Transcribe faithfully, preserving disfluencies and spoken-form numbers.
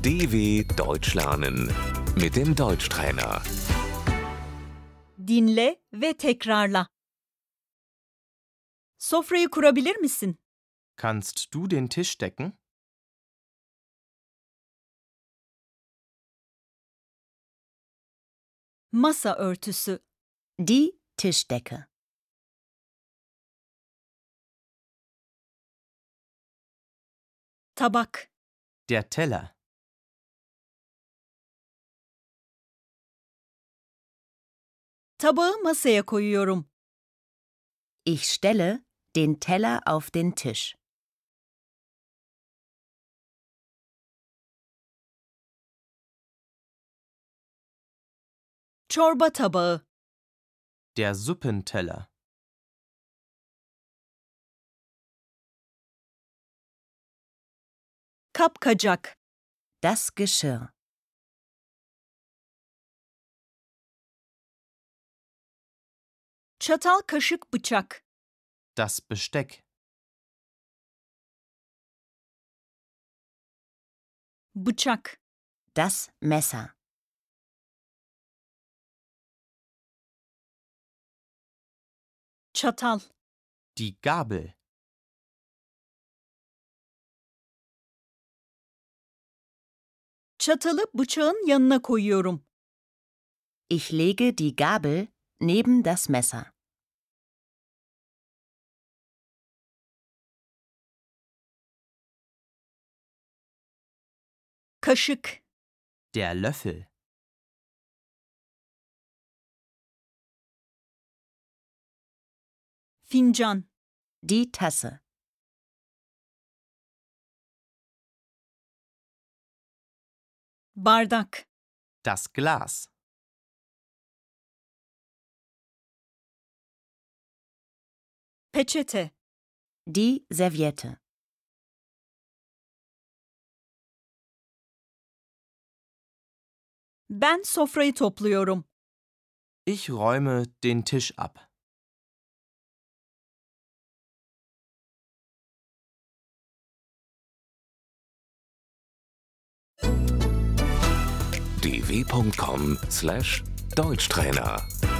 D W Deutsch lernen mit dem Deutschtrainer. Dinle ve tekrarla. Sofrayı kurabilir misin? Kannst du den Tisch decken? Masa örtüsü. Die Tischdecke. Tabak. Der Teller. Tabağı masaya koyuyorum. Ich stelle den Teller auf den Tisch. Çorba tabağı. Der Suppenteller. Kapkacak. Das Geschirr. Çatal, kaşık, bıçak. Das Besteck. Bıçak. Das Messer. Çatal. Die Gabel. Çatalı bıçağın yanına koyuyorum. Ich lege die Gabel neben das Messer. Kaşık. Der Löffel. Fincan. Die Tasse. Bardak. Das Glas. Peçete. Die Serviette. Ben sofrayı topluyorum. Ich räume den Tisch ab. d w punkt com slash Deutschtrainer